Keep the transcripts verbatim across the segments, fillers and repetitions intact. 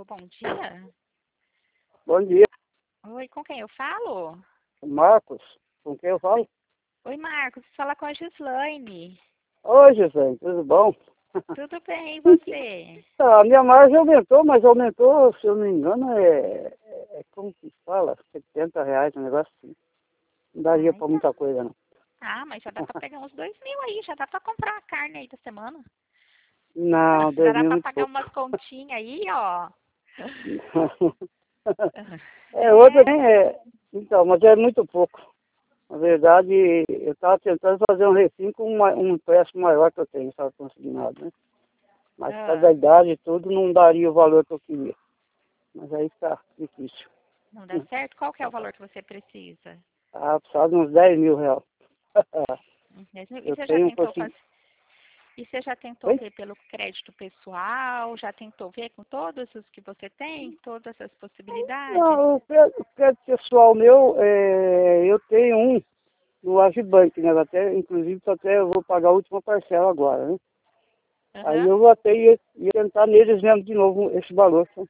Alô, bom dia. Bom dia, Oi, com quem eu falo? Marcos. Com quem eu falo? Oi, Marcos, fala com a Gislaine. Oi, Gisele, tudo bom? Tudo bem, e você? Ah, a minha margem aumentou, mas aumentou, se eu não me engano, é, é é como que fala? setenta reais, um negócio assim. Não daria Ai, pra tá. muita coisa, não. Ah, mas já dá pra pegar uns dois mil aí, já dá pra comprar a carne aí da semana. Não, Já dois dá mil é pra muito pagar pouco. umas continhas aí, ó. É, outra É, nem é. Então, mas é muito pouco. Na verdade, eu estava tentando fazer um refim com uma, um empréstimo maior que eu tenho, estava conseguindo nada, né? Mas por causa da ah, idade e tudo, não daria o valor que eu queria. Mas aí fica difícil. não dá certo? Qual que é o valor que você precisa? Ah, precisava de uns dez mil reais. Uns dez mil? E Eu você já tenho tentou conseguido. fazer? E você já tentou Oi? ver pelo crédito pessoal? Já tentou ver com todos os que você tem? Todas as possibilidades? Não, o crédito, o crédito pessoal meu, é, eu tenho um no Agibank, né? Até, inclusive, até eu vou pagar a última parcela agora, né? Aí Aham. eu vou até ia, ia tentar neles mesmo de novo esse valor, tá?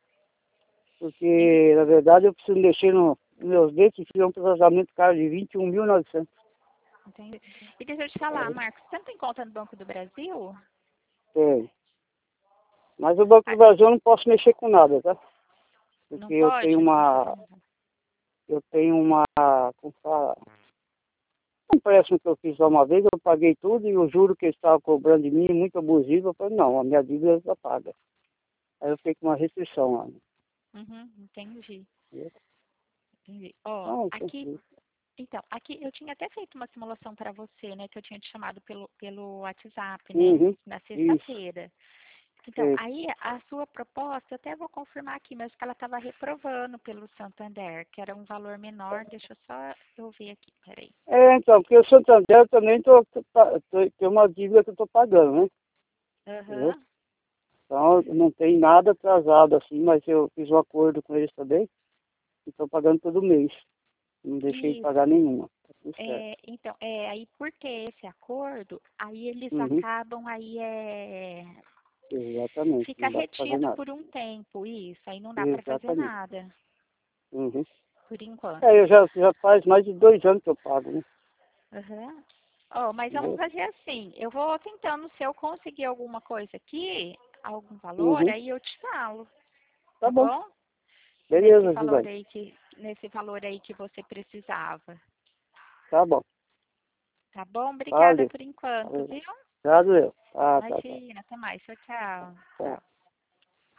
E, Porque, na verdade, eu preciso mexer no, nos meus dentes e fiz um tratamento caro de vinte e um mil e novecentos. entendi. E deixa eu te falar, Marcos, você não tem conta no Banco do Brasil? É. Mas o Banco Ah, do Brasil eu não posso mexer com nada, tá? não Porque eu tenho pode mexer com uma, nada. eu tenho uma, como fala, um empréstimo que eu fiz lá uma vez, eu paguei tudo e o juro que eles estavam cobrando de mim, muito abusivo, eu falei, não, a minha dívida está paga. Aí eu fiquei com uma restrição lá. Né? Uhum, entendi. Entendeu? Entendi. Ó, Não, aqui, tranquilo. então, aqui eu tinha até feito uma simulação para você, né, que eu tinha te chamado pelo, pelo WhatsApp, né, Uhum, na isso, sexta-feira. Então, sei. aí a sua proposta, eu até vou confirmar aqui, mas que ela estava reprovando pelo Santander, que era um valor menor. Deixa eu só eu ver aqui, peraí. É, então, porque o Santander eu também tô, tô, tô, tô- tem uma dívida que eu estou pagando, né? Entendeu? Aham. Então, não tem nada atrasado assim, mas eu fiz um acordo com eles também, e estou pagando todo mês. Não deixei de pagar Isso. nenhuma. Tá tudo certo. É, então, é, aí por ter esse acordo, aí eles Uhum, acabam, aí é, exatamente, fica não dá para fazer retido nada. por um tempo, isso, aí não dá para fazer Exatamente. nada, Uhum. por enquanto. É, eu já, já faz mais de dois anos que eu pago, né? Aham. Ó, mas vamos Entendeu? fazer assim, eu vou tentando, se eu conseguir alguma coisa aqui, algum valor, Uhum. aí eu te falo, Tá tá bom. bom? Nesse Beleza, valor Gilberto. aí que, nesse valor aí que você precisava. Tá bom. Tá bom? Obrigada Valeu. por enquanto, Valeu. viu? Obrigado eu. Tá, tá, tá. Imagina, até mais. Tchau, tchau. Tá.